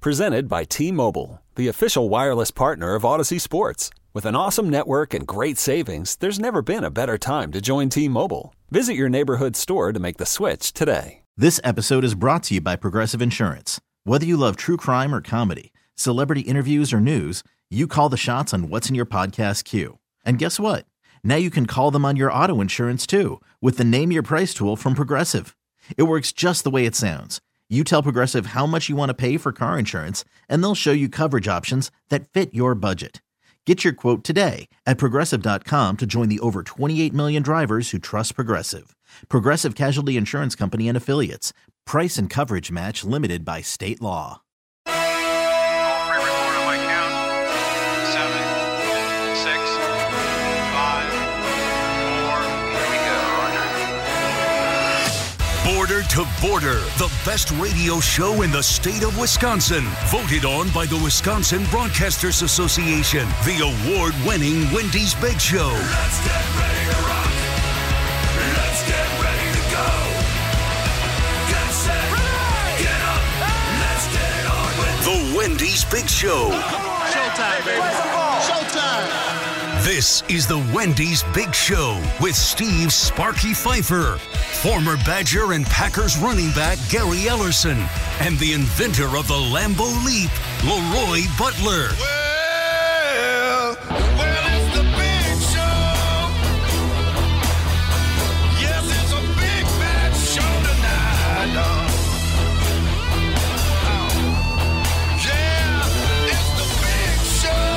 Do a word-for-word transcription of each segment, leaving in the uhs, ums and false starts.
Presented by T-Mobile, the official wireless partner of Odyssey Sports. With an awesome network and great savings, there's never been a better time to join T-Mobile. Visit your neighborhood store to make the switch today. This episode is brought to you by Progressive Insurance. Whether you love true crime or comedy, celebrity interviews or news, you call the shots on what's in your podcast queue. And guess what? Now you can call them on your auto insurance too with the Name Your Price tool from Progressive. It works just the way it sounds. You tell Progressive how much you want to pay for car insurance, and they'll show you coverage options that fit your budget. Get your quote today at Progressive dot com to join the over twenty-eight million drivers who trust Progressive. Progressive Casualty Insurance Company and Affiliates. Price and coverage match limited by state law. Border to Border, the best radio show in the state of Wisconsin. Voted on by the Wisconsin Broadcasters Association. The award-winning Wendy's Big Show. Let's get ready to rock. Let's get ready to go. Get set. Get up. Let's get it on with The Wendy's Big Show. Showtime, baby. Showtime. This is the Wendy's Big Show with Steve Sparky Pfeiffer, former Badger and Packers running back Gary Ellerson, and the inventor of the Lambeau Leap, Leroy Butler. Well, well, it's the Big Show. Yes, it's a big bad show tonight. Oh. Yeah, it's the Big Show.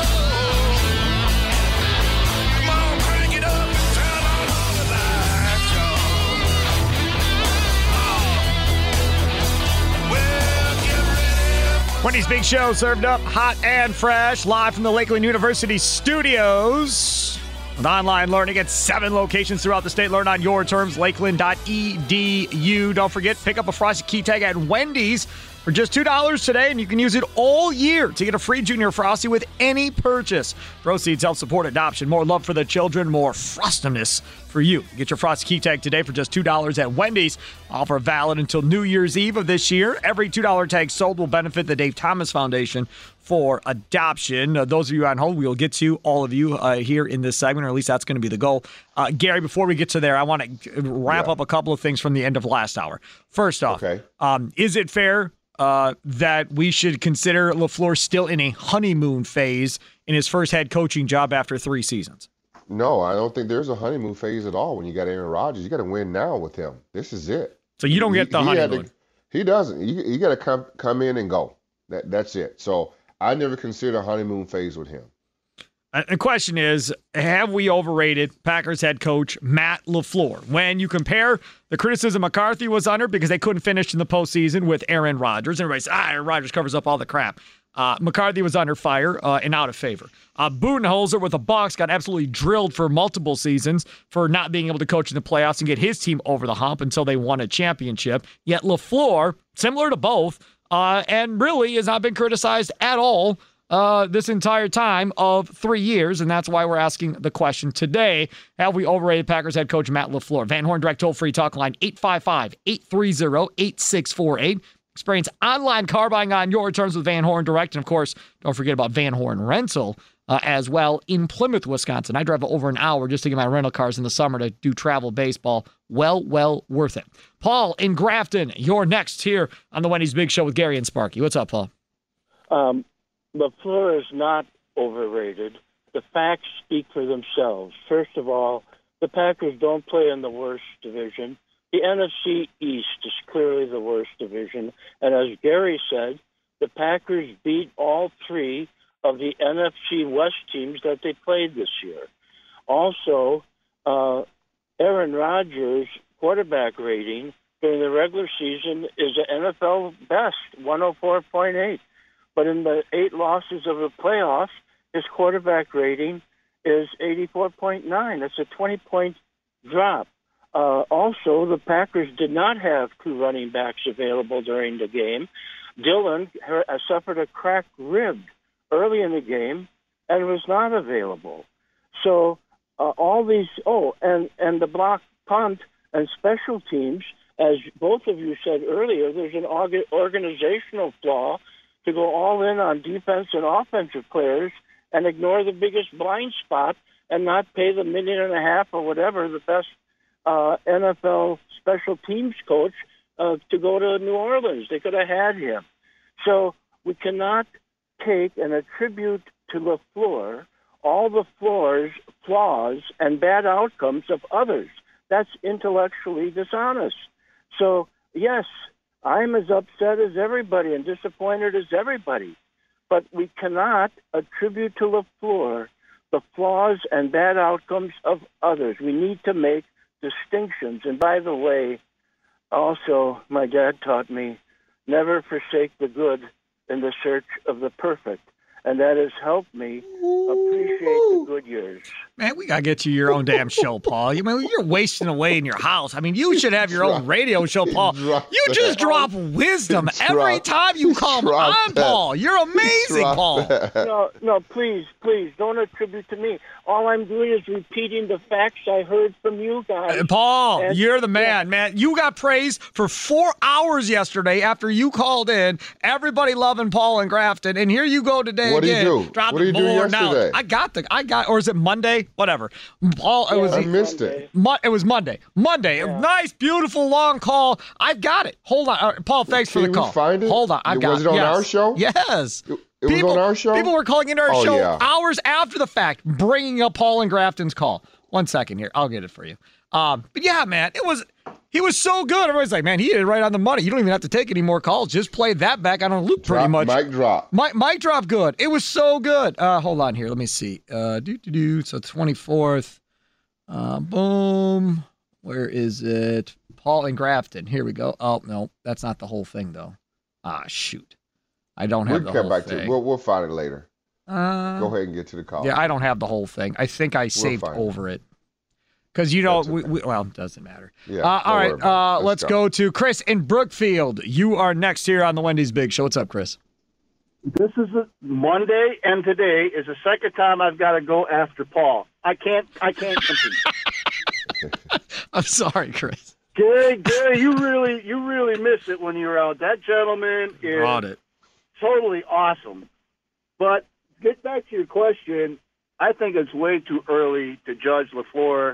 Come on, crank it up and turn on all the lights, y'all. Oh. Well, get ready. Wendy's Big Show served up hot and fresh, live from the Lakeland University studios. With online learning at seven locations throughout the state. Learn on your terms, lakeland dot e d u. Don't forget, pick up a Frosty Key Tag at Wendy's for just two dollars today, and you can use it all year to get a free Junior Frosty with any purchase. Proceeds help support adoption, more love for the children, more Frostiness for you. Get your Frosty Key Tag today for just two dollars at Wendy's. Offer valid until New Year's Eve of this year. Every two dollars tag sold will benefit the Dave Thomas Foundation for adoption. Uh, those of you on hold, we will get to all of you uh, here in this segment, or at least that's going to be the goal. Uh, Gary, before we get to there, I want to wrap Yeah. up a couple of things from the end of last hour. First off, Okay. um, is it fair uh, that we should consider LaFleur still in a honeymoon phase in his first head coaching job after three seasons? No, I don't think there's a honeymoon phase at all when you got Aaron Rodgers. You got to win now with him. This is it. So you don't get the he, he had honeymoon. to- he doesn't. You, you got to come come in and go. That That's it. So I never considered a honeymoon phase with him. Uh, The question is, have we overrated Packers head coach Matt LaFleur? When you compare the criticism McCarthy was under because they couldn't finish in the postseason with Aaron Rodgers, everybody says, ah, Aaron Rodgers covers up all the crap. Uh, McCarthy was under fire uh, and out of favor. Uh, Budenholzer with the Bucs got absolutely drilled for multiple seasons for not being able to coach in the playoffs and get his team over the hump until they won a championship. Yet LaFleur, similar to both, uh, and really has not been criticized at all uh, this entire time of three years, and that's why we're asking the question today. Have we overrated Packers head coach Matt LaFleur? Van Horn Direct toll-free talk line eight five five, eight three zero, eight six four eight. Experience online car buying on your terms with Van Horn Direct. And, of course, don't forget about Van Horn Rental uh, as well in Plymouth, Wisconsin. I drive over an hour just to get my rental cars in the summer to do travel baseball. Well, well worth it. Paul in Grafton, you're next here on the Wendy's Big Show with Gary and Sparky. What's up, Paul? Um, LaFleur is not overrated. The facts speak for themselves. First of all, the Packers don't play in the worst division. The N F C East is clearly the worst division. And as Gary said, the Packers beat all three of the N F C West teams that they played this year. Also, uh, Aaron Rodgers' quarterback rating during the regular season is an N F L best, one oh four point eight. But in the eight losses of the playoffs, his quarterback rating is eighty-four point nine. That's a twenty-point drop. Uh, also, the Packers did not have two running backs available during the game. Dillon her, uh, suffered a cracked rib early in the game and was not available. So uh, all these, oh, and, and the block punt and special teams, as both of you said earlier, there's an orga- organizational flaw to go all in on defense and offensive players and ignore the biggest blind spot and not pay the million and a half or whatever the best uh, N F L special teams coach uh, to go to New Orleans. They could have had him. So we cannot take and attribute to LaFleur all the flaws, flaws and bad outcomes of others. That's intellectually dishonest. So, yes, I'm as upset as everybody and disappointed as everybody. But we cannot attribute to LaFleur the flaws and bad outcomes of others. We need to make distinctions. And by the way, also, my dad taught me, never forsake the good in the search of the perfect. And that has helped me appreciate the good years. Man, we got to get you your own damn show, Paul. You mean, you're wasting away in your house. I mean, you should have your own radio show, Paul. You just drop wisdom every time you come on, Paul. You're amazing, Paul. No, no, please, please, don't attribute to me. All I'm doing is repeating the facts I heard from you guys. Uh, Paul, and, you're the man, yeah. man. You got praised for four hours yesterday after you called in. Everybody loving Paul and Grafton, and here you go today. What do you again, do? Dropping What do you do more yesterday? knowledge. I got the, I got, or is it Monday? Whatever. Paul, it was. I missed it. Mo- it was Monday. Monday. Yeah. Nice, beautiful, long call. I've got it. Hold on, uh, Paul. Thanks Can for the we call. find it? Hold on, I've Was got it on yes. our show? Yes. It, it was people, on our show? People were calling into our Oh, show yeah. hours after the fact, bringing up Paul and Grafton's call. One second here. I'll get it for you. Um, but yeah, man, it was he was so good. Everybody's like, man, he hit it right on the money. You don't even have to take any more calls. Just play that back on a loop pretty Drop, much. Mic drop. Mic, mic drop good. It was so good. Uh, hold on here. Let me see. Uh, do, do, do. So twenty-fourth. Uh, boom. Where is it? Paul and Grafton. Here we go. Oh, no. That's not the whole thing, though. Ah, shoot. I don't have We'll the come whole back thing. to it. We'll, we'll find it later. Uh, Go ahead and get to the call. yeah, I don't have the whole thing. I think I saved find it. over it. Because, you know, That's we, okay. we, well, it doesn't matter. Yeah, uh, all don't right, worry about uh, it. let's Let's go. go. to Chris in Brookfield. You are next here on the Wendy's Big Show. What's up, Chris? This is a, Monday, and today is the second time I've got to go after Paul. I can't. I can't compete. I'm sorry, Chris. Gary, Gary, you really, you really miss it when you're out. That gentleman is Brought it. totally awesome. But get back to your question. I think it's way too early to judge LaFleur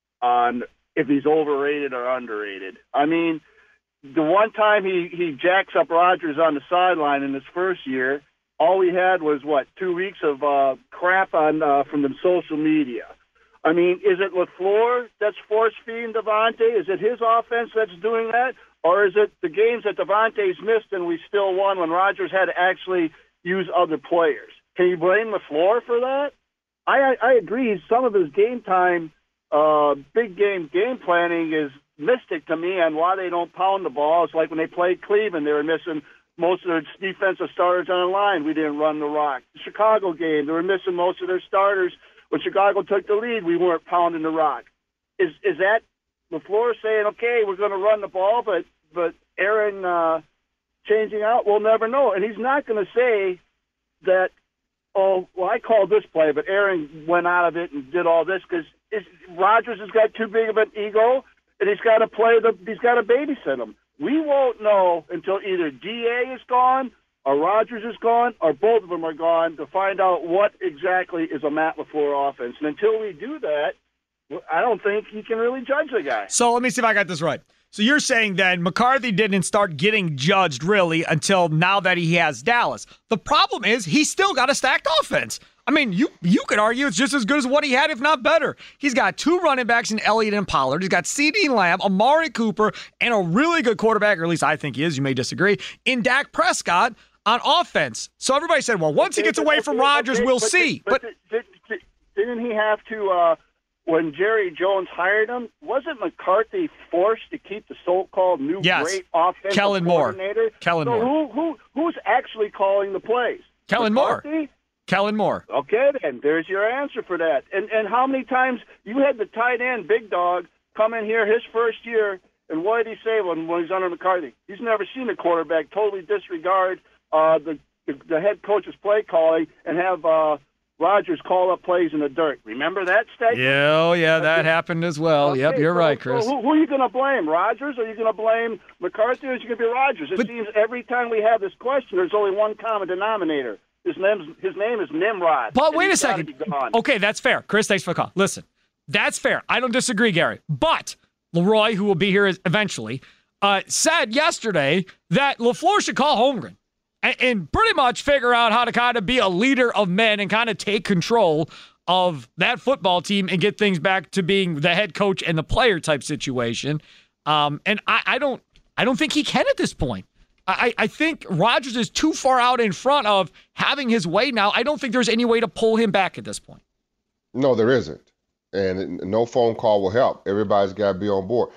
on if he's overrated or underrated. I mean, the one time he, he jacks up Rodgers on the sideline in his first year, all we had was, what, two weeks of uh, crap on uh, from the social media. I mean, is it LaFleur that's force-feeding Devontae? Is it his offense that's doing that? Or is it the games that Devontae's missed and we still won when Rodgers had to actually use other players? Can you blame LaFleur for that? I, I agree. Some of his game time, uh, big game game planning is mystic to me on why they don't pound the ball. It's like when they played Cleveland, they were missing most of their defensive starters on the line. We didn't run the rock. The Chicago game, they were missing most of their starters. When Chicago took the lead, we weren't pounding the rock. Is is that LaFleur saying, okay, we're going to run the ball, but but Aaron uh, changing out? We'll never know. And he's not going to say that, oh, well, I called this play, but Aaron went out of it and did all this because Rodgers has got too big of an ego, and he's got to play the he's got to babysit him. We won't know until either D A is gone or Rodgers is gone or both of them are gone to find out what exactly is a Matt LaFleur offense. And until we do that, I don't think you can really judge the guy. So let me see if I got this right. So you're saying then McCarthy didn't start getting judged really until now that he has Dallas. The problem is he's still got a stacked offense. I mean, you you could argue it's just as good as what he had, if not better. He's got two running backs in Elliott and Pollard. He's got CeeDee Lamb, Amari Cooper, and a really good quarterback, or at least I think he is. You may disagree, in Dak Prescott on offense. So everybody said, well, once Okay, he gets but- away okay, from Rodgers, okay, we'll but, see. But, But, but did, did, didn't he have to, uh, when Jerry Jones hired him, wasn't McCarthy forced to keep the so-called new Yes. great offensive Kellen Moore. coordinator? Kellen so Moore. Who, who, who's actually calling the plays? Kellen Moore. McCarthy? Kellen Moore. Okay, then there's your answer for that. And and how many times you had the tight end, Big Dog, come in here his first year, and what did he say when, when he's under McCarthy? He's never seen a quarterback totally disregard uh, the, the the head coach's play calling and have uh, Rodgers call up plays in the dirt. Remember that statement? Yeah, oh, yeah, that happened as well. Okay, Yep, you're so, right, Chris. So who, who are you going to blame? Rodgers? Or are you going to blame McCarthy? Or is it going to be Rodgers? It But, seems every time we have this question, there's only one common denominator. His name, his name is Nimrod. But and wait a he's gotta second. be gone. Okay, that's fair. Chris, thanks for the call. Listen, that's fair. I don't disagree, Gary. But Leroy, who will be here eventually, uh, said yesterday that LaFleur should call Holmgren and, and pretty much figure out how to kind of be a leader of men and kind of take control of that football team and get things back to being the head coach and the player type situation. Um, and I, I don't, I don't think he can at this point. I, I think Rodgers is too far out in front of having his way now. I don't think there's any way to pull him back at this point. No, there isn't. And no phone call will help. Everybody's got to be on board.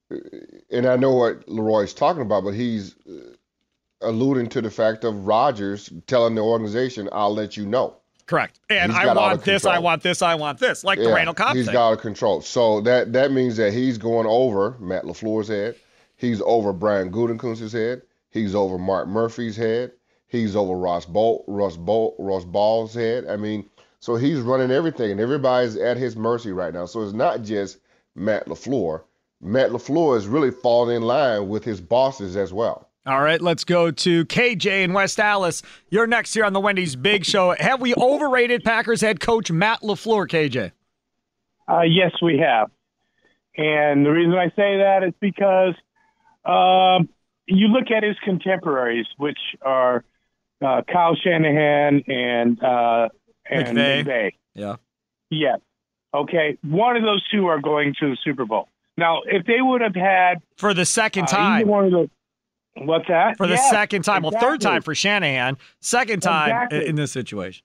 And I know what Leroy's talking about, but he's alluding to the fact of Rodgers telling the organization, I'll let you know. Correct. And He's I got out want of this, I control. want this, I want this, like the Yeah, Randall Cobb He's thing. got out of control. So that, that means that he's going over Matt LaFleur's head. He's over Brian Gutekunst's head. He's over Mark Murphy's head. He's over Ross Ball, Russ Ball, Ross Ball's head. I mean, so he's running everything, and everybody's at his mercy right now. So it's not just Matt LaFleur. Matt LaFleur is really falling in line with his bosses as well. All right, let's go to K J in West Allis. You're next here on the Wendy's Big Show. Have we overrated Packers head coach Matt LaFleur, K J? Uh, yes, we have. And the reason I say that is because um, you look at his contemporaries, which are uh, Kyle Shanahan and uh, and McVay. McVay. Yeah. Yes. Okay. One of those two are going to the Super Bowl. Now, if they would have had For the second uh, time. either one of those, what's that? For the Yes, second time. Well, third exactly. time for Shanahan. Second time Exactly. in, in this situation.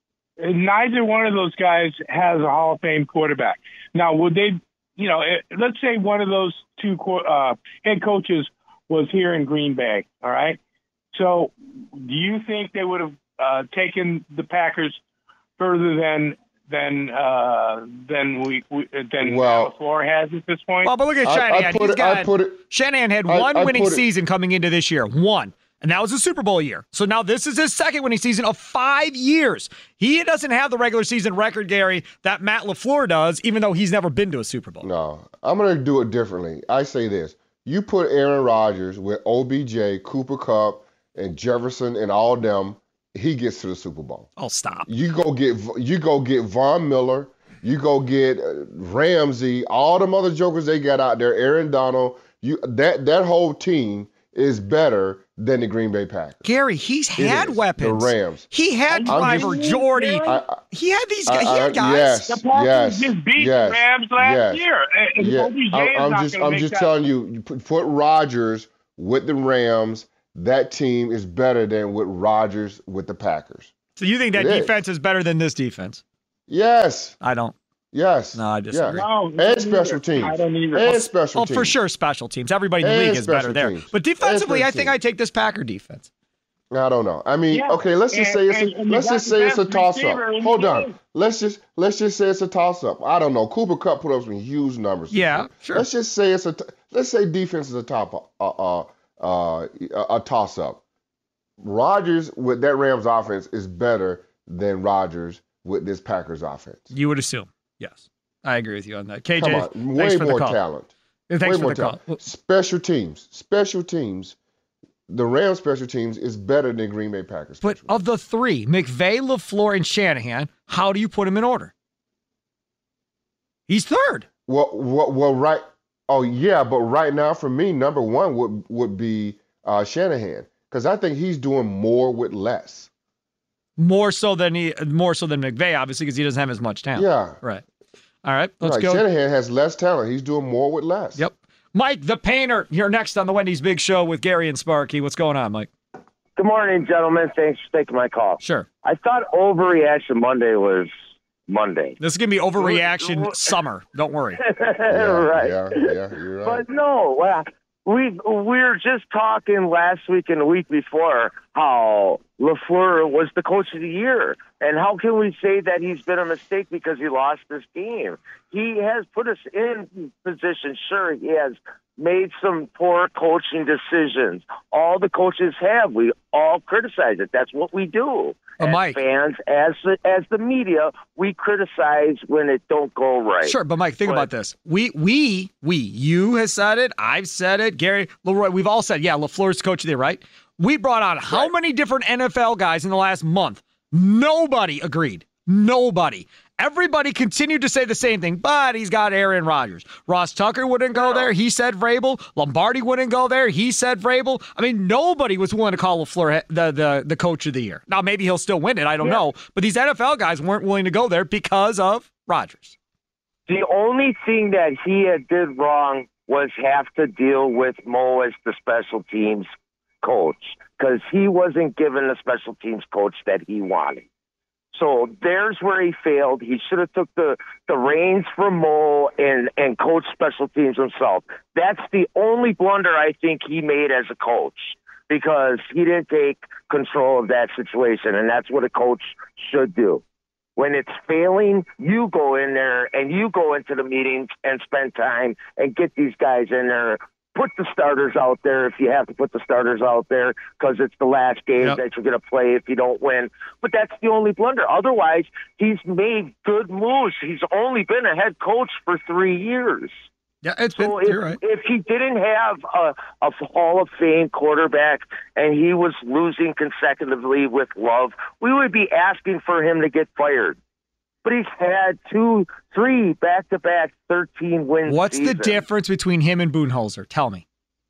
Neither one of those guys has a Hall of Fame quarterback. Now, would they, you know, eh, let's say one of those two co- uh, head coaches was here in Green Bay, all right? So do you think they would have uh, taken the Packers further than than uh, than we, we than Well- LaFleur has at this point? Well, but look at I- Shanahan. I put He's it- I got, put it- Shanahan had I- one I winning put it- season coming into this year. One. And that was a Super Bowl year. So now this is his second winning season of five years. He doesn't have the regular season record, Gary, that Matt LaFleur does, even though he's never been to a Super Bowl. No, I'm going to do it differently. I say this. You put Aaron Rodgers with O B J, Cooper Kupp, and Jefferson and all them, he gets to the Super Bowl. Oh, stop. You go get you go get Von Miller, you go get uh, Ramsey, all them other jokers they got out there, Aaron Donald, you that that whole team is better than the Green Bay Packers. Gary, he's It had is. weapons. The Rams. He had I'm Driver just- Jordy. I, I, He had these I- guys. He I- had guys. yes, the Packers yes, just beat yes, the Rams last yes. year. And Yeah, O B J I, is I'm not just gonna I'm make just that. telling you, you put, put Rodgers with the Rams. That team is better than with Rodgers with the Packers. So you think that It is. defense is better than this defense? Yes, I don't. yes. No, I disagree. Yes. No, And special neither. teams. I don't either. And special Well, teams. for sure, special teams. Everybody in the And league is better special there. teams. But defensively, And I special think I teams. take this Packer defense. I don't know. I mean, Yeah. okay, let's just And- say it's and- a, and you let's got just the say it's a best toss up. receiver in the Hold on. game. Let's just let's just say it's a toss up. I don't know. Cooper Kupp put up some huge numbers. this Yeah, year. sure. Let's just say it's a t- let's say defense is a top uh, uh, uh, a toss up. Rodgers with that Rams offense is better than Rodgers with this Packers offense. You would assume. Yes. I agree with you on that. K J, Come on, thanks way for more the call. talent. And Way Thanks for more the call. talent. Special teams, special teams. The Rams special teams is better than Green Bay Packers. But special of the three, McVay, LaFleur, and Shanahan, how do you put him in order? He's third. Well, well, well, right. Oh, yeah, but right now for me, number one would would be uh, Shanahan because I think he's doing more with less. More so than he, more so than McVay, obviously, because he doesn't have as much talent. Yeah, Right. All right. Let's right. go. Shanahan has less talent. He's doing more with less. Yep. Mike, the painter, you're next on the Wendy's Big Show with Gary and Sparky. What's going on, Mike? Good morning, gentlemen. Thanks for taking my call. Sure. I thought Overreaction Monday was Monday. This is going to be overreaction summer. Don't worry. Yeah, right. Yeah, yeah, you're right. But no, well, we we were just talking last week and the week before how LaFleur was the coach of the year. And how can we say that he's been a mistake because he lost this game? He has put us in position. Sure, he has made some poor coaching decisions. All the coaches have. We all criticize it. That's what we do. Uh, as Mike. fans, as the, as the media, we criticize when it don't go right. Sure, but Mike, think But- about this. We, we, we, you has said it. I've said it. Gary, Leroy, we've all said, yeah, LaFleur's coach of the year, right? We brought on how Right. many different N F L guys in the last month? Nobody agreed. Nobody. Everybody continued to say the same thing, but he's got Aaron Rodgers. Ross Tucker wouldn't go there. He said Vrabel. Lombardi wouldn't go there. He said Vrabel. I mean, nobody was willing to call LaFleur the, the, the coach of the year. Now, maybe he'll still win it. I don't Yeah. know. But these N F L guys weren't willing to go there because of Rodgers. The only thing that he had did wrong was have to deal with Mo as the special teams coach because he wasn't given the special teams coach that he wanted. So there's where he failed. He should have took the, the reins from Mo and, and coached special teams himself. That's the only blunder I think he made as a coach because he didn't take control of that situation, and that's what a coach should do. When it's failing, you go in there and you go into the meetings and spend time and get these guys in there. Put the starters out there if you have to put the starters out there because it's the last game Yep. that you're going to play if you don't win. But that's the only blunder. Otherwise, he's made good moves. He's only been a head coach for three years. Yeah, it's So been, if, you're right. if he didn't have a, a Hall of Fame quarterback and he was losing consecutively with Love, we would be asking for him to get fired. But he's had two, three back-to-back thirteen wins. What's the seasons. difference between him and Budenholzer? Tell me.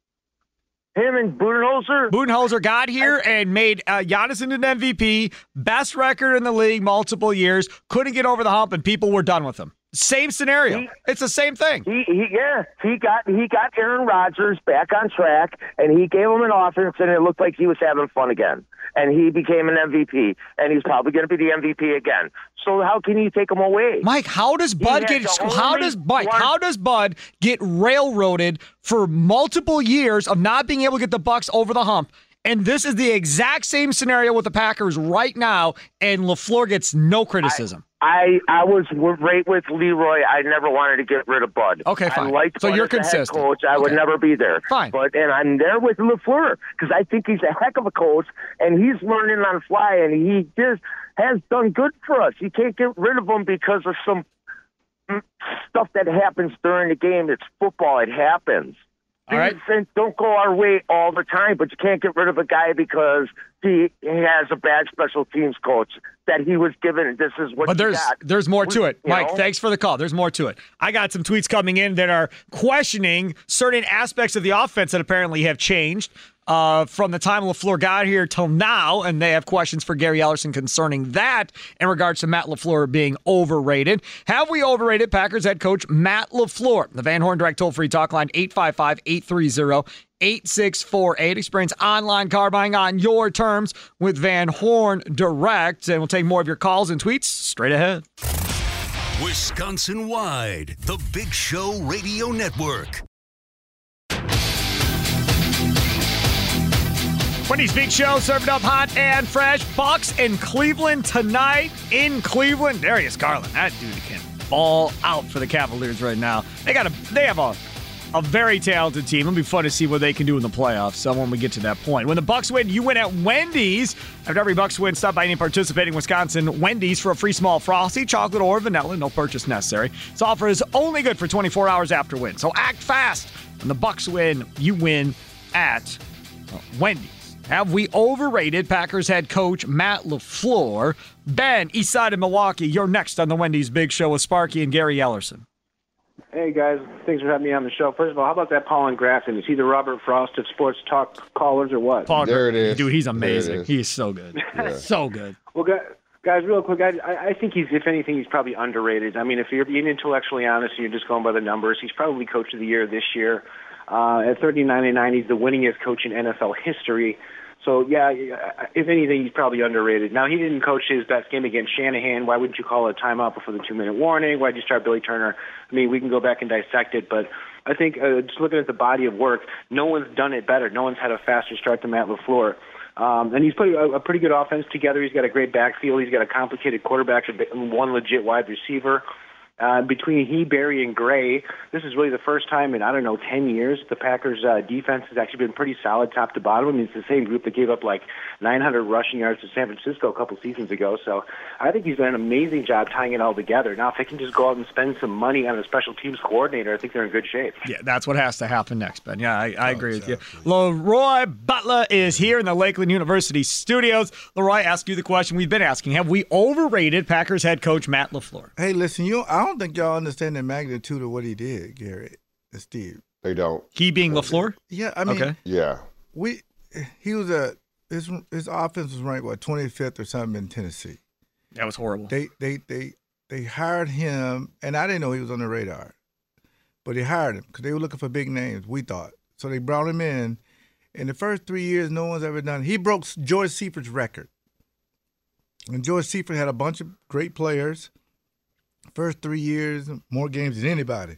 Him and Budenholzer? Budenholzer got here and made uh, Giannis into an M V P, best record in the league multiple years, couldn't get over the hump, and people were done with him. Same scenario. He- it's the same thing. He, he, yeah, he got he got Aaron Rodgers back on track, and he gave him an offense, and it looked like he was having fun again. And he became an M V P, and he's probably going to be the M V P again. So how can you take him away? Mike, how does Bud had get the how only does Mike, one- how does Bud get railroaded for multiple years of not being able to get the Bucks over the hump? And this is the exact same scenario with the Packers right now, and LaFleur gets no criticism. I, I was right with Leroy. I never wanted to get rid of Bud. Okay, fine. I liked So Bud you're as the head consistent. coach. I would Okay. never be there. Fine. But and I'm there with LaFleur because I think he's a heck of a coach, and he's learning on the fly, and he just has done good for us. You can't get rid of him because of some mm, stuff that happens during the game. It's football. It happens. All right. Things don't go our way all the time, but you can't get rid of a guy because he, he has a bad special teams coach that he was given. This is what But you there's got. there's more to it. You Mike, know? thanks for the call. There's more to it. I got some tweets coming in that are questioning certain aspects of the offense that apparently have changed uh, from the time LaFleur got here till now, and they have questions for Gary Ellerson concerning that in regards to Matt LaFleur being overrated. Have we overrated Packers head coach Matt LaFleur? The Van Horn Direct toll-free talk line, eight five five, eight three zero, eight six four eight. Experience online car buying on your terms with Van Horn Direct. And we'll take more of your calls and tweets straight ahead. Wisconsin-wide, the Big Show Radio Network. Wendy's Big Show, serving up hot and fresh. Bucks in Cleveland tonight. In Cleveland, Darius Garland, that dude can ball out for the Cavaliers right now. They got a, they have a, a very talented team. It'll be fun to see what they can do in the playoffs. So when we get to that point, when the Bucks win, you win at Wendy's. After every Bucks win, stop by any participating Wisconsin Wendy's for a free small frosty, chocolate or vanilla. No purchase necessary. This offer is only good for twenty-four hours after win. So act fast. When the Bucks win, you win at uh, Wendy's. Have we overrated Packers head coach Matt LaFleur? Ben, East Side of Milwaukee, you're next on the Wendy's Big Show with Sparky and Gary Ellerson. Hey, guys. Thanks for having me on the show. First of all, how about that Paul Grafton? Is he the Robert Frost of sports talk callers or what? Paul, There it is. Dude, he's There it amazing. is. He's so good. Yeah. So good. Well, guys, guys real quick, I, I think he's, if anything, he's probably underrated. I mean, if you're being intellectually honest and you're just going by the numbers, he's probably Coach of the Year this year. Uh, at thirty-nine and nine, he's the winningest coach in N F L history. So, yeah, if anything, he's probably underrated. Now, he didn't coach his best game against Shanahan. Why wouldn't you call it a timeout before the two-minute warning? Why did you start Billy Turner? I mean, we can go back and dissect it, but I think uh, just looking at the body of work, no one's done it better. No one's had a faster start than Matt LaFleur. Um, and he's put a, a pretty good offense together. He's got a great backfield. He's got a complicated quarterback, one legit wide receiver. Uh, between he, Barry, and Gray, this is really the first time in, I don't know, ten years, the Packers' uh, defense has actually been pretty solid top to bottom. I mean, it's the same group that gave up like nine hundred rushing yards to San Francisco a couple seasons ago. So I think he's done an amazing job tying it all together. Now, if they can just go out and spend some money on a special teams coordinator, I think they're in good shape. Yeah, that's what has to happen next, Ben. Yeah, I, I agree with you. Leroy Butler is here in the Lakeland University studios. Leroy, ask you the question we've been asking. Have we overrated Packers head coach Matt LaFleur? Hey, listen, you. I don't think y'all understand the magnitude of what he did, Gary and Steve. They don't. He being LaFleur? Yeah, I mean, okay. Yeah. We he was a his his offense was ranked what twenty-fifth or something in Tennessee. That was horrible. They they they they hired him, and I didn't know he was on the radar, but they hired him because they were looking for big names. We thought so. They brought him in. In the first three years, no one's ever done. He broke George Seifert's record, and George Seifert had a bunch of great players. First three years, more games than anybody.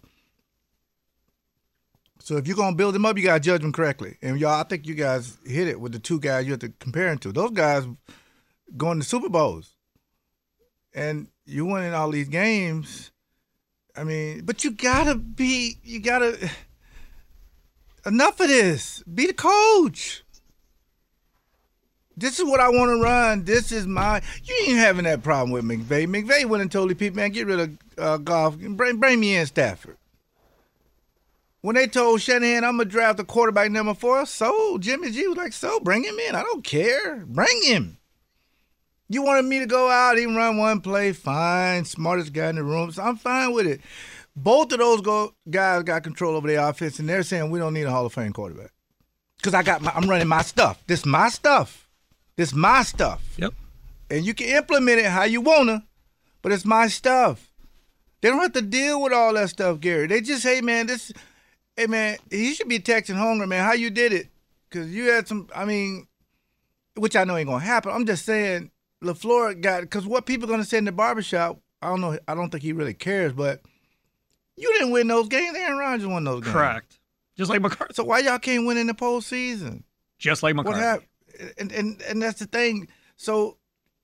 So if you're going to build them up, you got to judge them correctly. And, y'all, I think you guys hit it with the two guys you have to compare them to. Those guys going to Super Bowls. And you winning all these games. I mean, but you got to be, you got to, enough of this. Be the coach. This is what I want to run. This is my. You ain't having that problem with McVay. McVay went and told the people, man, get rid of uh, Goff. Bring, bring me in Stafford. When they told Shanahan, I'm going to draft a quarterback number four, so Jimmy G was like, so bring him in. I don't care. Bring him. You wanted me to go out and run one play, fine. Smartest guy in the room, so I'm fine with it. Both of those go, guys got control over their offense, and they're saying we don't need a Hall of Fame quarterback. Because I got my, I'm running my stuff. This is my stuff. This is my stuff. Yep. And you can implement it how you want to, but it's my stuff. They don't have to deal with all that stuff, Gary. They just, hey, man, this, hey, man, he should be texting Hunger, man, how you did it. Because you had some, I mean, which I know ain't going to happen. I'm just saying LaFleur got, because what people are going to say in the barbershop, I don't know, I don't think he really cares, but you didn't win those games. Aaron Rodgers won those games. Correct. Just like McCarthy. So why y'all can't win in the postseason? Just like McCarthy. What happened? And, and and that's the thing. So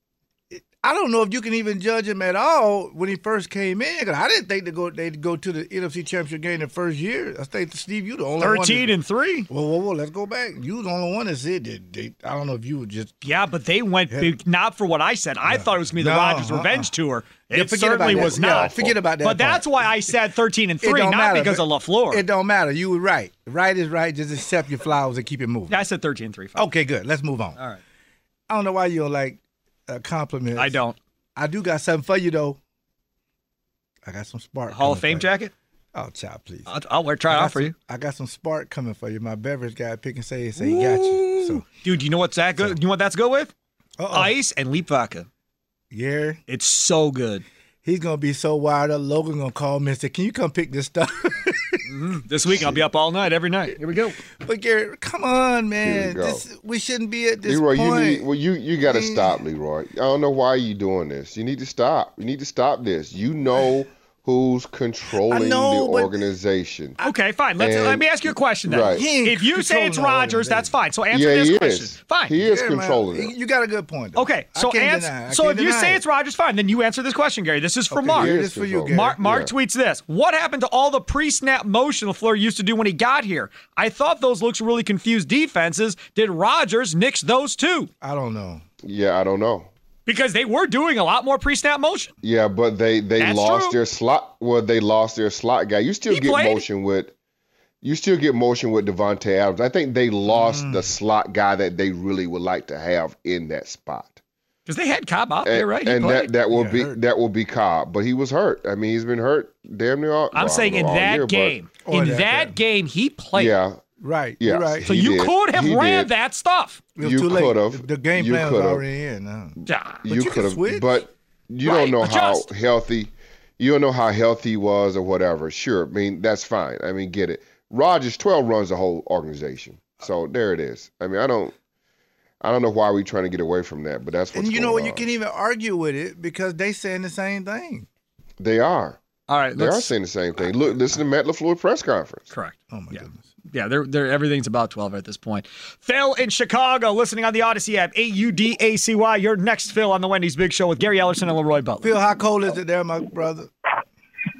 I don't know if you can even judge him at all when he first came in. Cause I didn't think they go they'd go to the N F C Championship game the first year. I think Steve, you the only one. Thirteen and three. Whoa, whoa, whoa! Let's go back. You was the only one that said that. They, I don't know if you were just. Yeah, but they went big, not for what I said. I thought it was gonna be the No, Rodgers uh-uh. revenge tour. It Yeah, forget certainly about that. was Yeah, not. forget about that But part. that's why I said thirteen and It three, don't not matter, because but of LaFleur. It don't matter. You were right. Right is right. Just accept your flowers and keep it moving. Yeah, I said thirteen and three. Fine. Okay, good. Let's move on. All right. I don't know why you don't like uh, compliments. I don't. I do got something for you though. I got some spark. Hall of coming Fame for you. jacket? Oh, child, please. I'll, I'll wear, try I it got out for some- you. I got some spark coming for you. My beverage guy pick and say, say he got you. So, Dude, you know what's that good? You know what that's good with? uh-oh. Ice and Leap Vodka. Yeah, It's so good. he's gonna be so wired up. Logan gonna call me and say, "Can you come pick this stuff?" This week I'll be up all night, every night. Here we go. But Gary, come on, Here man. we go. This, we shouldn't be at this Leroy, you point. need well, you you got to Mm. stop, Leroy. I don't know why you doing this. You need to stop. You need to stop this. You know who's controlling know, the but- organization. Okay, fine. Let's And- let me ask you a question then. right. He ain't If you say it's controlling all Rodgers, that. that's fine. So answer Yeah, this he question. is. Fine. He is Yeah, man, controlling it. You got a good point. Though. Okay, I so can't ans- deny it. I so can't if you deny say it. it's Rodgers, fine. Then you answer this question, Gary. This is from Okay, Mark. here it He is for you, controlling Gary. it. Mark, Mark Yeah. tweets this. What happened to all the pre-snap motion LaFleur used to do when he got here? I thought those looks really confused defenses. Did Rodgers nix those too? I don't know. Yeah, I don't know. Because they were doing a lot more pre-snap motion. Yeah, but they they That's lost true. their slot. Well, they lost their slot guy. You still He get played. motion with. You still get motion with Devontae Adams. I think they lost Mm. the slot guy that they really would like to have in that spot. Because they had Cobb out And, there, right? He and played. that that will Yeah, be hurt. that will be Cobb, but he was hurt. I mean, he's been hurt damn near all. I'm well, I saying don't in know, all that year, but- game, Or in that that game, he played. Yeah, Right. Yes. You're right. So He you did. could have He ran did. that stuff. It was you too late. could've. The game You plan was could've. already in. Huh? Yeah. But you you could can have, switch. but you Right, don't know how adjust. healthy. You don't know how healthy he was or whatever. Sure, I mean that's fine. I mean, get it. Rodgers twelve runs the whole organization, so there it is. I mean, I don't, I don't know why we're trying to get away from that, but that's what's And you know going what? You on. can even argue with it because they saying the same thing. They are. All right. They are let's- saying the same thing. Look, listen to Matt LaFleur press conference. Correct. Oh my Yeah. goodness. Yeah, they're, they're, everything's about twelve at this point. Phil in Chicago, listening on the Odyssey app, A U D A C Y. Your next Phil on the Wendy's Big Show with Gary Ellerson and Leroy Butler. Phil, how cold is it there, my brother?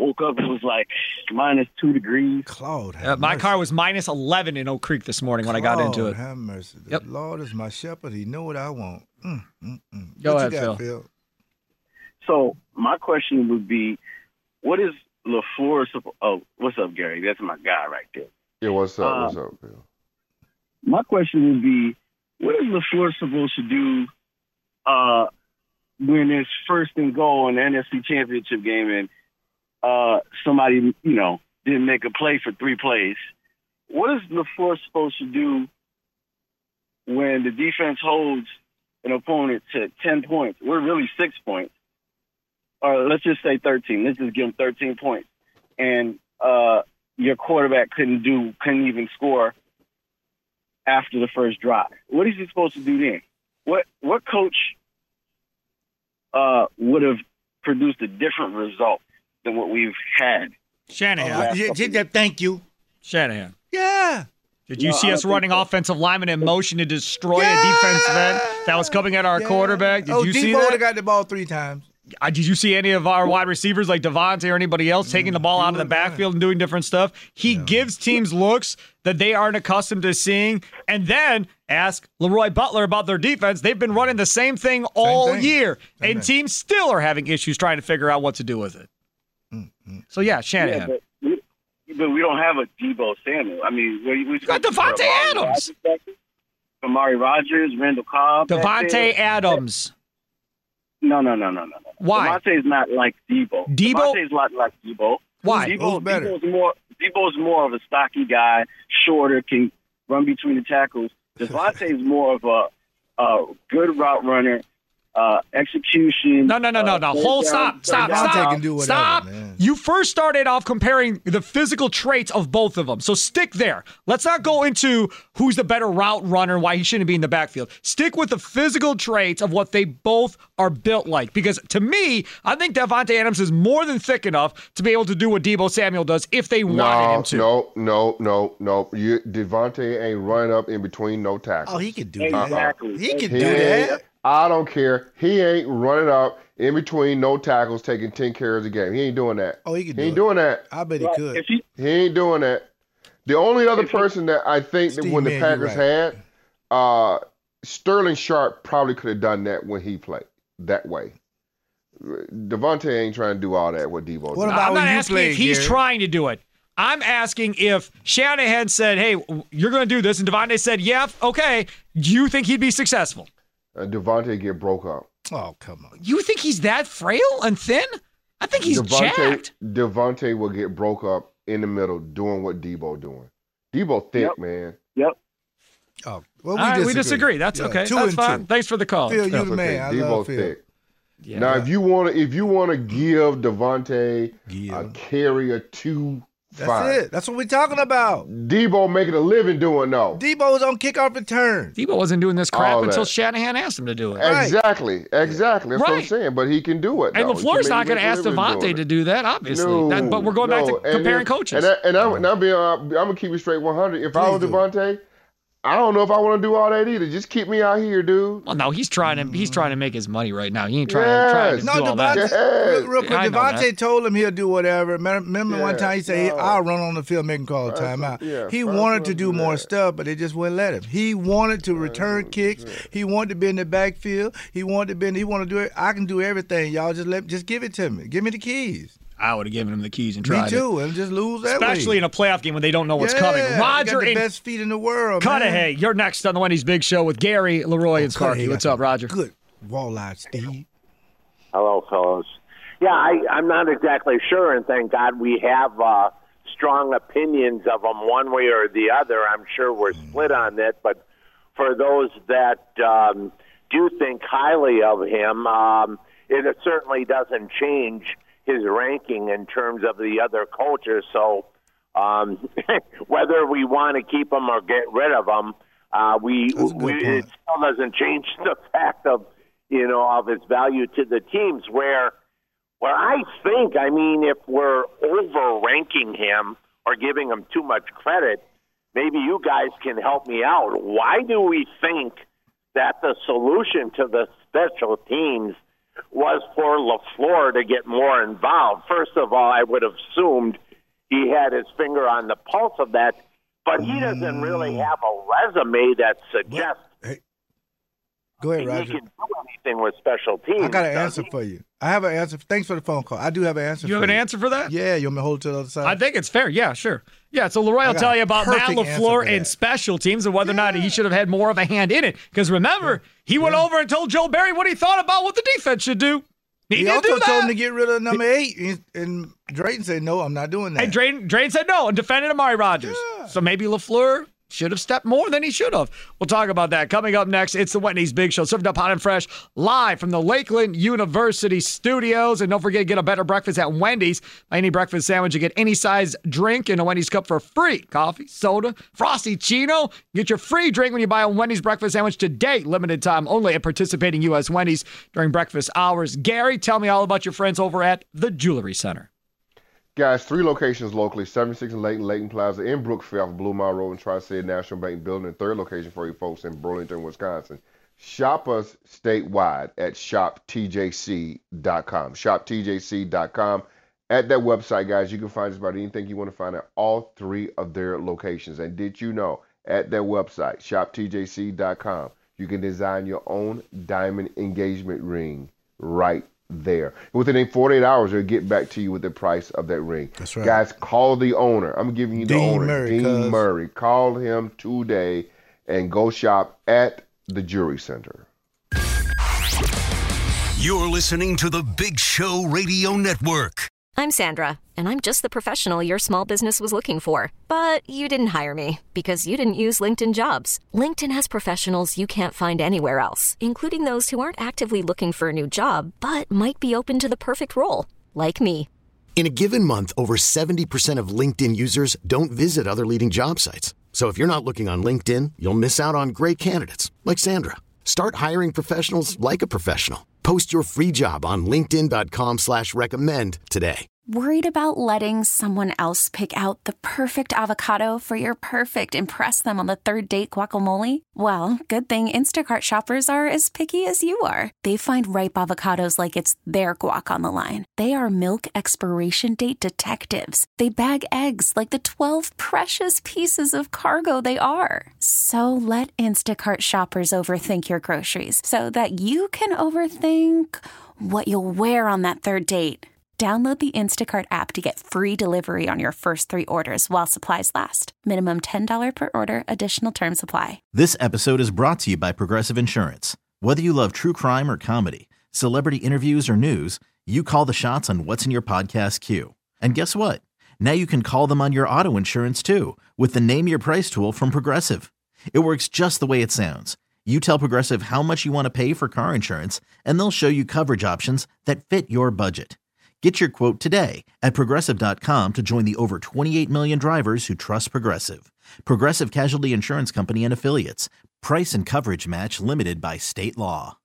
woke up, it was like minus two degrees. Claude, Uh, my car was minus eleven in Oak Creek this morning when I got into it. Have mercy. The Yep. Lord is my shepherd. He know what I want. Mm, mm, mm. Go what ahead, you got, Phil. So my question would be, what is LaFleur supposed? Oh, what's up, Gary? That's my guy right there. Yeah, what's up? Uh, what's up, Bill? My question would be, what is LaFleur supposed to do uh, when it's first and goal in the N F C Championship game and uh, somebody, you know, didn't make a play for three plays? What is LaFleur supposed to do when the defense holds an opponent to ten points? We're really six points. Or let's just say thirteen. Let's just give them thirteen points. And uh, your quarterback couldn't do, couldn't even score after the first drive. What is he supposed to do then? What what coach uh, would have produced a different result than what we've had? Shanahan. Oh, yeah, yeah, thank you. Shanahan. Yeah. Did you No, see I us don't running think so. offensive linemen in motion to destroy Yeah. a defensive end that was coming at our Yeah. quarterback? Did oh, you see Debo would that? have got the ball three times. Uh, Did you see any of our wide receivers like Devontae or anybody else taking the ball he out of the wouldn't got it. backfield and doing different stuff? He gives teams looks that they aren't accustomed to seeing. And then ask Leroy Butler about their defense. They've been running the same thing all thing. year, Same and thing. teams still are having issues trying to figure out what to do with it. Mm-hmm. So, yeah, Yeah, Shanahan. but, we, but we don't have a Debo Samuel. I mean, we, we got Devontae Adams. Amari Rogers, Randall Cobb. back Devontae there. Adams. No, no, no, no, no, no. Why? Devontae's not like Debo. Debo? Devontae's not like Debo. Why? Debo, Who's better? Debo's more. Debo's more of a stocky guy, shorter, can run between the tackles. Devontae's more of a, a good route runner, uh, execution. No, no, no, no, uh, no. third Hold, down- stop, third stop, down. Devontae stop. can do whatever, Stop. man. You first started off comparing the physical traits of both of them. So stick there. Let's not go into who's the better route runner, why he shouldn't be in the backfield. Stick with the physical traits of what they both are built like. Because to me, I think Devontae Adams is more than thick enough to be able to do what Debo Samuel does if they wanted No, him to. no, no, no, no. You, Devontae ain't running up in between no tackles. Oh, he could do that. Exactly. He could He do ain't- that. I don't care. He ain't running up in between no tackles, taking ten carries a game. He ain't doing that. Oh, he could He do ain't it. doing that. I bet he Right. could. If he, He ain't doing that. The only other If he- person that I think that Steve, when the man, you're Packers right. had, uh, Sterling Sharp probably could have done that when he played that way. Devontae ain't trying to do all that with Debo. What did. about I'm when not you asking played, if he's Gary? trying to do it. I'm asking if Shanahan said, hey, you're going to do this, and Devontae said, yeah, okay, do you think he'd be successful? Uh, Devontae get broke up. Oh, come on. You think he's that frail and thin? I think he's Devontae, jacked. Devontae will get broke up in the middle doing what Debo doing. Debo thick, Yep. man. yep. Oh, well, All right, we disagree. That's Yeah, okay. two That's and fine. two. Thanks for the call. Phil, you Phil. the man. I Debo love Phil. thick. Yeah. Now, if you want to, if you want to give Devontae Give. a carry or two, That's fine. it. That's what we're talking about. Debo making a living doing no. Debo's on kickoff return. Debo wasn't doing this crap All until that. Shanahan asked him to do it. Right. Exactly, exactly. That's what I'm Right. saying. But he can do it. And though. He LaFleur's can not make- going to make a ask living doing Devontae it. to do that, obviously. No, That- but we're going back no. to And comparing then- coaches. And, I, and, I, and I'm being, uh, I'm gonna keep it straight one hundred. If I was Please do. Devontae, I don't know if I want to do all that either. Just keep me out here, dude. well, no, he's trying to he's trying to make his money right now. He ain't trying, Yes. trying to No, do all that. Devontae, Yes. real, real quick, Yeah, I know Devontae that. told him he'll do whatever. Remember, remember one Yeah, time he said, no. I'll run on the field, make him call a First timeout. one- yeah, he first wanted one to do do more that. stuff, but they just wouldn't let him. He wanted to return kicks. He wanted to be in the backfield. He wanted to be in, he wanted to do it. I can do everything. Y'all just let just give it to me. Give me the keys. I would have given him the keys and Me tried too, and just lose it. that way. Especially in a playoff game when they don't know what's yeah, coming. he Roger got the and best feet in the world, man. Cudahy, you're next on the Wendy's Big Show with Gary, Leroy, and Cudahy Sparky. got What's up, some Roger? Good walleye, Steve. Hello, fellas. Yeah, I, I'm not exactly sure, and thank God we have uh, strong opinions of them one way or the other. I'm sure we're split on that, but for those that um, do think highly of him, um, it certainly doesn't change his ranking in terms of the other coaches. So um, whether we want to keep him or get rid of him, uh, we, That's a good we point. it still doesn't change the fact of you know of his value to the teams. Where where I think, I mean, if we're over ranking him or giving him too much credit, maybe you guys can help me out. Why do we think that the solution to the special teams was for LaFleur to get more involved. First of all, I would have assumed he had his finger on the pulse of that, but he doesn't really have a resume that suggests Hey. Go ahead, he Roger. can do anything with special teams. I got an does answer he? for you. I have an answer. Thanks for the phone call. I do have an answer You for have you. an answer for that? Yeah, you want me to hold it to the other side? I think it's fair. Yeah, sure. Yeah, so Leroy I will got tell a you about Matt perfect answer LaFleur for and that. special teams and whether or not he should have had more of a hand in it. Because remember, he went over and told Joe Barry what he thought about what the defense should do. He, He, didn't also do that. told him to get rid of number eight, and- and Drayton said, no, I'm not doing that. And Drain, Drain said no and defended Amari Rodgers. So maybe LaFleur should have stepped more than he should have. We'll talk about that. Coming up next, it's the Wendy's Big Show, served up hot and fresh, live from the Lakeland University studios. And don't forget to get a better breakfast at Wendy's. Buy any breakfast sandwich, you get any size drink in a Wendy's cup for free. Coffee, soda, Frosty Chino. Get your free drink when you buy a Wendy's breakfast sandwich today. Limited time only at participating U S Wendy's during breakfast hours. Gary, tell me all about your friends over at the Jewelry Center. Guys, three locations locally, seventy-six in Layton, Layton Plaza in Brookfield, Blue Mile Road, and Tri-State National Bank Building, and third location for you folks in Burlington, Wisconsin. Shop us statewide at shop T J C dot com. shop T J C dot com. At that website, guys, you can find just about anything you want to find at all three of their locations. And did you know, at that website, shop T J C dot com, you can design your own diamond engagement ring right there. Within forty-eight hours, they'll get back to you with the price of that ring. That's right. Guys, call the owner. I'm giving you the Dean owner, Murray, Dean cuz. Murray. Call him today and go shop at the Jewelry Center. You're listening to the Big Show Radio Network. I'm Sandra, and I'm just the professional your small business was looking for. But you didn't hire me because you didn't use LinkedIn Jobs. LinkedIn has professionals you can't find anywhere else, including those who aren't actively looking for a new job, but might be open to the perfect role, like me. In a given month, over seventy percent of LinkedIn users don't visit other leading job sites. So if you're not looking on LinkedIn, you'll miss out on great candidates like Sandra. Start hiring professionals like a professional. Post your free job on linkedin dot com slash recommend today. Worried about letting someone else pick out the perfect avocado for your perfect impress them on the third date guacamole? Well, good thing Instacart shoppers are as picky as you are. They find ripe avocados like it's their guac on the line. They are milk expiration date detectives. They bag eggs like the twelve precious pieces of cargo they are. So let Instacart shoppers overthink your groceries so that you can overthink what you'll wear on that third date. Download the Instacart app to get free delivery on your first three orders while supplies last. Minimum ten dollars per order. Additional terms apply. This episode is brought to you by Progressive Insurance. Whether you love true crime or comedy, celebrity interviews or news, you call the shots on what's in your podcast queue. And guess what? Now you can call them on your auto insurance too with the Name Your Price tool from Progressive. It works just the way it sounds. You tell Progressive how much you want to pay for car insurance, and they'll show you coverage options that fit your budget. Get your quote today at Progressive dot com to join the over twenty-eight million drivers who trust Progressive. Progressive Casualty Insurance Company and Affiliates. Price and coverage match limited by state law.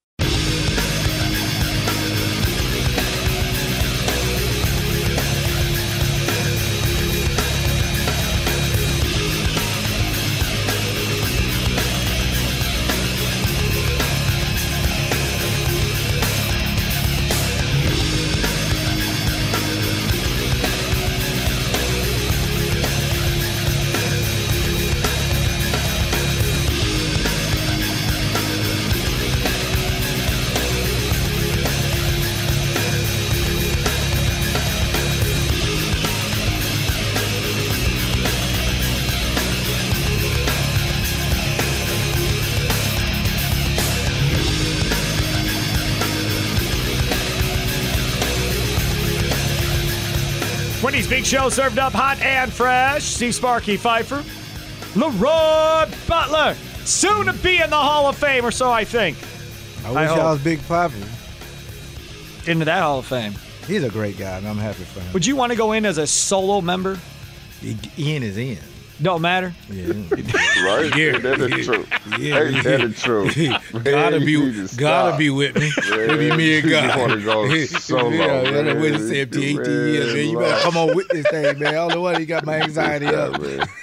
Wendy's Big Show, served up hot and fresh. Steve Sparky Pfeiffer. Leroy Butler, soon to be in the Hall of Fame, or so I think. I wish I I, hope. was Big Papa. Into that Hall of Fame. He's a great guy, and I'm happy for him. Would you want to go in as a solo member? Ian is in. Don't matter. Yeah. Right? Yeah. That is true. Yeah. Ain't that is true. gotta Man, be, you need to gotta stop. be with me. Man, It be me and you God. wanna go solo, yeah, man. I've been say up to eighteen years, man. You better come on with this thing, man. I don't know why you got my anxiety up.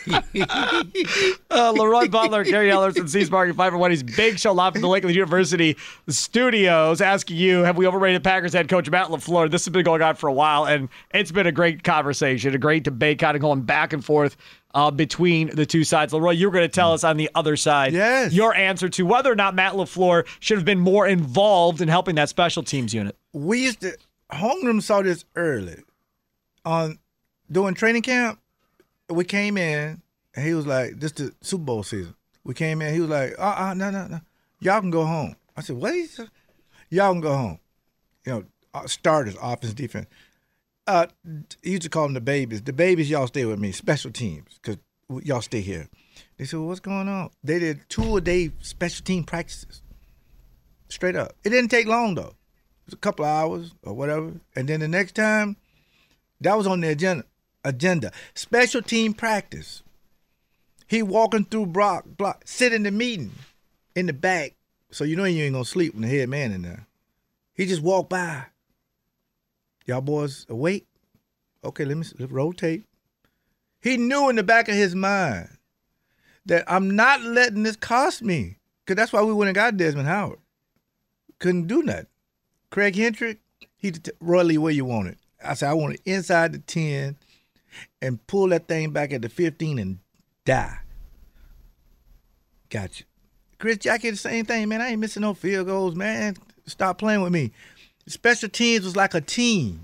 uh, Leroy Butler, Gary Ellerson, C. Sparky Pfeiffer, Wendy's Big Show live from the Lakeland University studios, asking you, have we overrated Packers head coach Matt LaFleur? This has been going on for a while, and it's been a great conversation, a great debate, kind of going back and forth uh, between the two sides. Leroy, you were going to tell us on the other side yes. your answer to whether or not Matt LaFleur should have been more involved in helping that special teams unit. We used to, Holmgren saw this early. On during training camp, we came in, and he was like, this the Super Bowl season. We came in, he was like, uh-uh, no, no, no. Y'all can go home. I said, what? Y'all can go home. You know, starters, offense, defense. Uh, he used to call them the babies. The babies, y'all stay with me. Special teams, because y'all stay here. They said, well, what's going on? They did two-a-day special team practices. Straight up. It didn't take long, though. It was a couple of hours or whatever. And then the next time, that was on the agenda. Agenda. Special team practice. He walking through block, block, sit in the meeting in the back, so you know you ain't going to sleep when the head man in there. He just walked by. Y'all boys awake? Okay, let me let's roll tape. He knew in the back of his mind that I'm not letting this cost me. Because that's why we went and got Desmond Howard. Couldn't do nothing. Craig Hendrick, he t- Roy Lee, where you want it? I said, I want it inside the ten and pull that thing back at the fifteen and die. Gotcha. Chris Jackie, the same thing, man. I ain't missing no field goals, man. Stop playing with me. Special teams was like a team.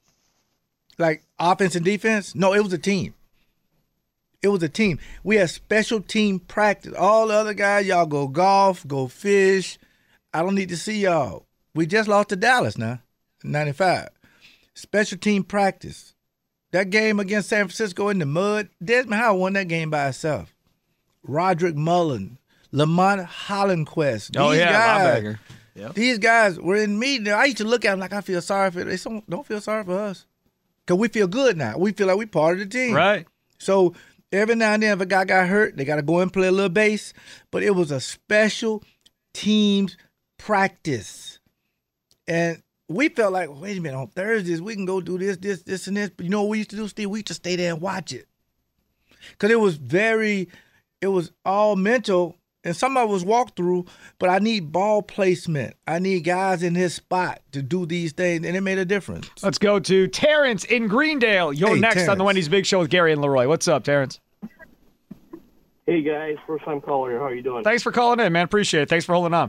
Like offense and defense? No, it was a team. It was a team. We had special team practice. All the other guys, y'all go golf, go fish. I don't need to see y'all. We just lost to Dallas now, ninety-five. Special team practice. That game against San Francisco in the mud, Desmond Howard won that game by himself. Roderick Mullen, Lamont Hollandquest. Oh, these yeah, guys, linebacker. Yep. These guys were in me. I used to look at them like I feel sorry for them. They don't, don't feel sorry for us. Because we feel good now. We feel like we part of the team. Right. So every now and then, if a guy got hurt, they got to go and play a little base. But it was a special teams practice. And we felt like, wait a minute, on Thursdays, we can go do this, this, this, and this. But you know what we used to do, Steve? We used to stay there and watch it. Because it was very, it was all mental. And some of it was walkthrough, but I need ball placement. I need guys in his spot to do these things, and it made a difference. Let's go to Terrence in Greendale. You're Hey, next Terrence. on the Wendy's Big Show with Gary and Leroy. What's up, Terrence? Hey, guys. First time caller here. How are you doing? Thanks for calling in, man. Appreciate it. Thanks for holding on.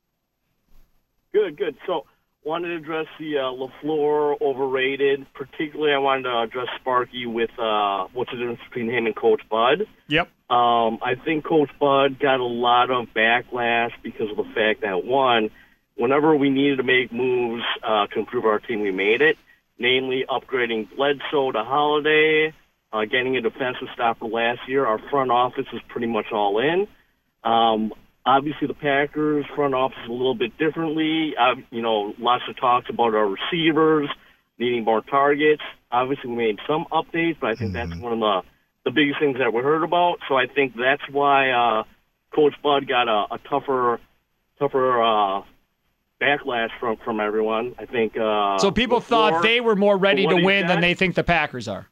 Good, good. So, wanted to address the uh, LaFleur overrated. Particularly, I wanted to address Sparky with uh, what's the difference between him and Coach Bud. Yep. Um, I think Coach Bud got a lot of backlash because of the fact that, one, whenever we needed to make moves uh, to improve our team, we made it, namely upgrading Bledsoe to Holiday, uh, getting a defensive stopper last year. Our front office is pretty much all in. Um, obviously, the Packers' front office is a little bit differently. Uh, you know, lots of talks about our receivers needing more targets. Obviously, we made some updates, but I think mm-hmm. that's one of the the biggest things that we heard about. So I think that's why uh, Coach Bud got a, a tougher, tougher uh, backlash from, from everyone. I think. Uh, So people before, thought they were more ready to what he win than said- they think the Packers are.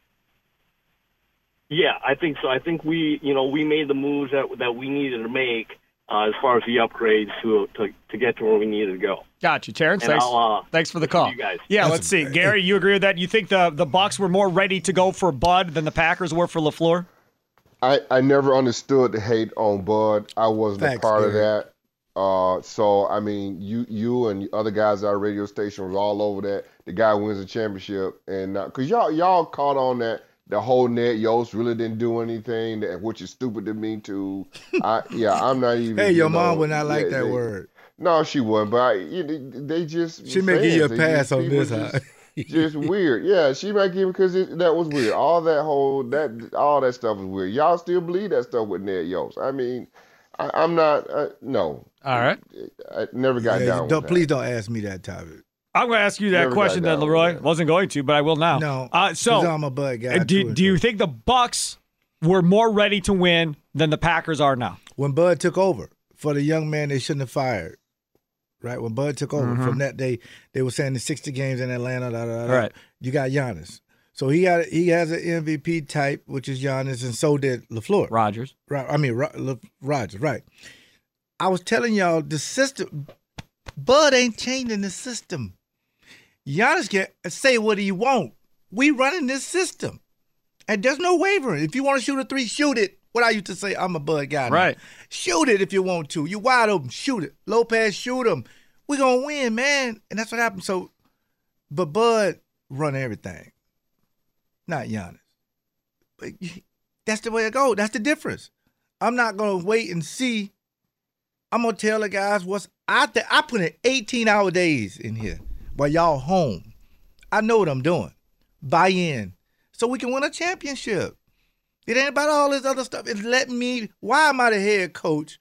Yeah, I think so. I think we, you know, we made the moves that that we needed to make uh, as far as the upgrades to to to get to where we needed to go. Got you, Terrence. And Thanks, I'll, uh, thanks for the call. you guys. Yeah, That's let's a- see. Gary, you agree with that? You think the, the Bucs were more ready to go for Bud than the Packers were for LaFleur? I, I never understood the hate on Bud. I wasn't Facts, a part of Gary. that. Uh, so I mean, you you and other guys at our radio station was all over that. The guy wins the championship, and because y'all y'all caught on that the whole Ned Yost really didn't do anything, that which is stupid to me too. I yeah, I'm not even. Hey, your you mom know, would not like yeah, that they- word. No, she wouldn't. But I, you, they just She may give you a fans. They pass just- on people this, just- huh? Just weird, yeah. She might give because that was weird. All that whole that all that stuff was weird. Y'all still believe that stuff with Ned Yost? I mean, I, I'm not. Uh, no. All right. I never got Yeah, down. with don't, that. please don't ask me that topic. I'm going to ask you that Never got question then, down with Leroy. that. Wasn't going to, but I will now. No, Uh, so, 'cause I'm a Bud guy. uh, do, too, do you think the Bucs were more ready to win than the Packers are now. When Bud took over, for the young man they shouldn't have fired, right? When Bud took over, Mm-hmm. from that day, they were saying the sixty games in Atlanta, da, da, da, da. Right. You got Giannis. So he got he has an M V P type, which is Giannis, and so did LaFleur. Rodgers. Right. I mean, Ro- Le- Rodgers, right. I was telling y'all, the system, Bud ain't changing the system. Giannis can say what he want. We running this system. And there's no wavering. If you want to shoot a three, shoot it. What I used to say, I'm a Bud guy now. Right. Shoot it if you want to. You wide open, shoot it. Lopez, shoot him. We're going to win, man. And that's what happened. So, but Bud run everything. Not Giannis. But that's the way it goes. That's the difference. I'm not going to wait and see. I'm going to tell the guys what's out there. I put in eighteen-hour days in here while y'all home. I know what I'm doing. Buy in. So we can win a championship. It ain't about all this other stuff. It's letting me, why am I the head coach?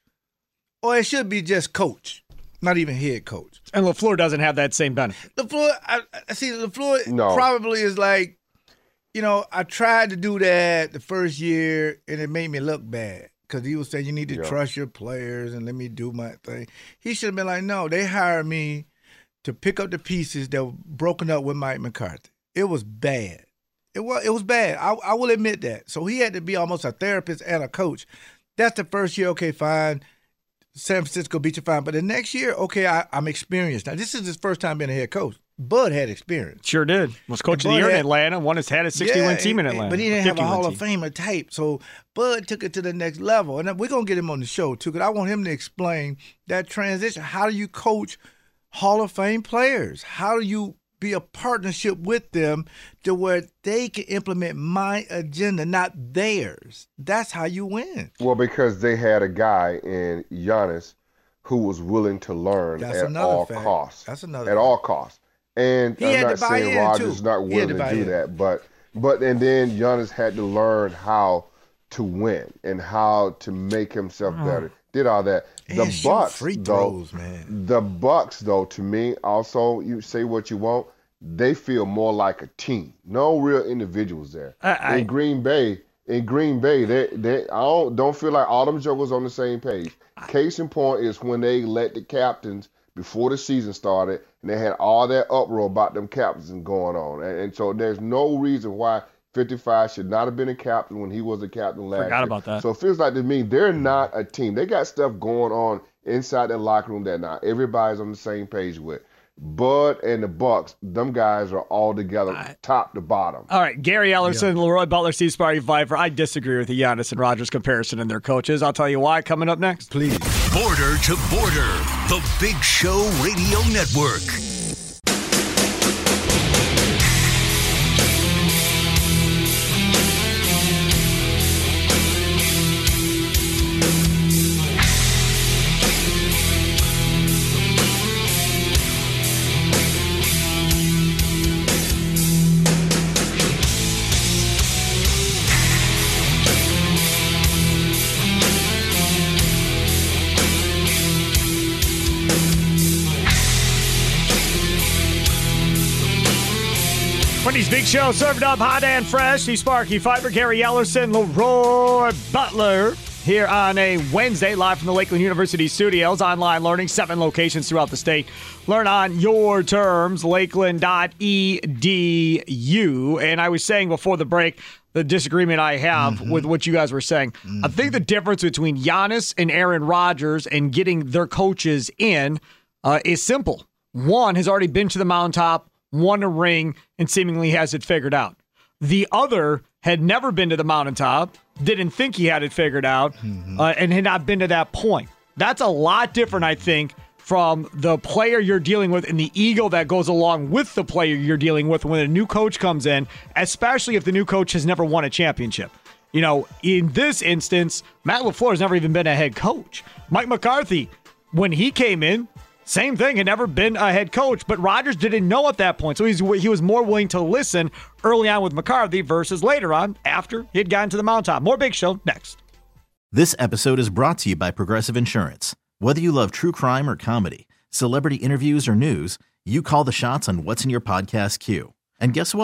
Or it should be just coach, not even head coach. And LaFleur doesn't have that same benefit. LaFleur, I, I see, LaFleur No. probably is like, you know, I tried to do that the first year, and it made me look bad. Because he was saying, you need to Yeah. trust your players and let me do my thing. He should have been like, no, they hired me to pick up the pieces that were broken up with Mike McCarthy. It was bad. It was it was bad. I, I will admit that. So he had to be almost a therapist and a coach. That's the first year, okay, fine. San Francisco beat you fine. But the next year, okay, I, I'm experienced. Now, this is his first time being a head coach. Bud had experience. Sure did. Was coach of the Bud year in had- Atlanta. Won his had a sixty-win Yeah, team in and- Atlanta. But he didn't have a fifty-win Hall of team. Famer type. So Bud took it to the next level. And we're going to get him on the show, too, because I want him to explain that transition. How do you coach Hall of Fame players? How do you be a partnership with them to where they can implement my agenda, not theirs? That's how you win. Well, because they had a guy in Giannis who was willing to learn That's at another all fact. costs. That's another At fact. all costs. And He I'm had not to buy saying in, Rodgers too. not He had willing to to, buy do in. that, but but and then Giannis had to learn how to win and how to make himself Mm. better. Did all that. And the shoot Bucks, free though, throws, man. the Bucks, though, to me, also, you say what you want, they feel more like a team. No real individuals there. I- I- in Green Bay, in Green Bay, they they I don't don't feel like all them jokers on the same page. Case in point is when they let the captains before the season started, and they had all that uproar about them captains going on, and, and so there's no reason why fifty-five should not have been a captain when he was a captain last Forgot year. about that. So it feels like to me they're not a team. They got stuff going on inside the locker room that not everybody's on the same page with. Bud and the Bucks, them guys are all together, top to bottom. All right, Gary Ellerson, Leroy Butler, Steve Sparky Pfeiffer. I disagree with the Giannis and Rodgers comparison in their coaches. I'll tell you why coming up next. Please. Border to Border, the Big Show Radio Network. Wendy's Big Show, served up hot and fresh. Steve Sparky Pfeiffer, Gary Ellerson, Leroy Butler here on a Wednesday, live from the Lakeland University studios. Online learning, seven locations throughout the state. Learn on your terms, lakeland dot e d u. And I was saying before the break, the disagreement I have Mm-hmm. with what you guys were saying. Mm-hmm. I think the difference between Giannis and Aaron Rodgers and getting their coaches in uh, is simple. One has already been to the mountaintop, won a ring, and seemingly has it figured out. The other had never been to the mountaintop, didn't think he had it figured out, Mm-hmm. uh, and had not been to that point. That's a lot different, I think, from the player you're dealing with and the ego that goes along with the player you're dealing with when a new coach comes in, especially if the new coach has never won a championship. You know, in this instance, Matt LaFleur has never even been a head coach. Mike McCarthy, when he came in, same thing, had never been a head coach, but Rodgers didn't know at that point, so he's, he was more willing to listen early on with McCarthy versus later on after he had gotten to the mountaintop. More Big Show next. This episode is brought to you by Progressive Insurance. Whether you love true crime or comedy, celebrity interviews or news, you call the shots on what's in your podcast queue. And guess what?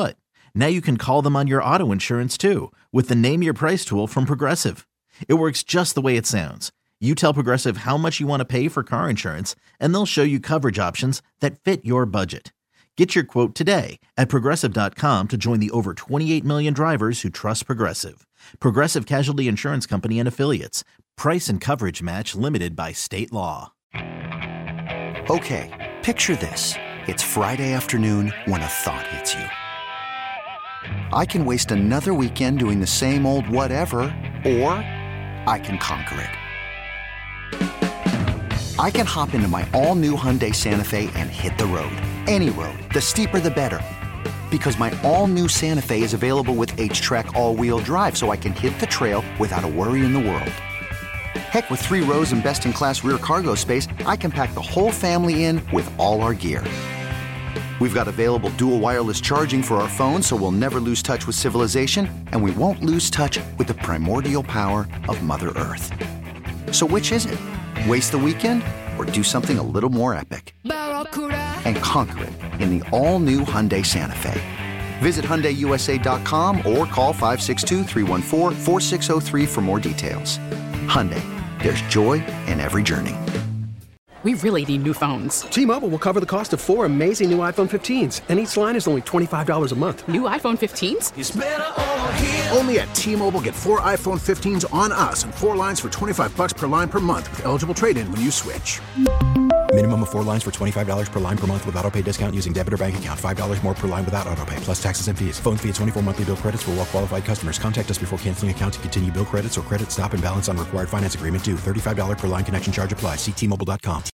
Now you can call them on your auto insurance too with the Name Your Price tool from Progressive. It works just the way it sounds. You tell Progressive how much you want to pay for car insurance, and they'll show you coverage options that fit your budget. Get your quote today at Progressive dot com to join the over twenty-eight million drivers who trust Progressive. Progressive Casualty Insurance Company and Affiliates. Price and coverage match limited by state law. Okay, picture this. It's Friday afternoon when a thought hits you. I can waste another weekend doing the same old whatever, or I can conquer it. I can hop into my all-new Hyundai Santa Fe and hit the road. Any road. The steeper, the better. Because my all-new Santa Fe is available with H-Track all-wheel drive, so I can hit the trail without a worry in the world. Heck, with three rows and best-in-class rear cargo space, I can pack the whole family in with all our gear. We've got available dual wireless charging for our phones, so we'll never lose touch with civilization, and we won't lose touch with the primordial power of Mother Earth. So which is it? Waste the weekend or do something a little more epic? And conquer it in the all-new Hyundai Santa Fe. Visit Hyundai U S A dot com or call five six two, three one four, four six zero three for more details. Hyundai, there's joy in every journey. We really need new phones. T-Mobile will cover the cost of four amazing new iPhone fifteens, and each line is only twenty-five dollars a month. New iPhone fifteens? It's better over here. Only at T-Mobile, get four iPhone fifteens on us and four lines for twenty-five dollars per line per month with eligible trade-in when you switch. Minimum of four lines for twenty-five dollars per line per month with autopay discount using debit or bank account. five dollars more per line without autopay, plus taxes and fees. Phone fee at twenty-four monthly bill credits for well-qualified customers. Contact us before canceling account to continue bill credits or credit stop and balance on required finance agreement due. thirty-five dollars per line connection charge applies. See T Mobile dot com.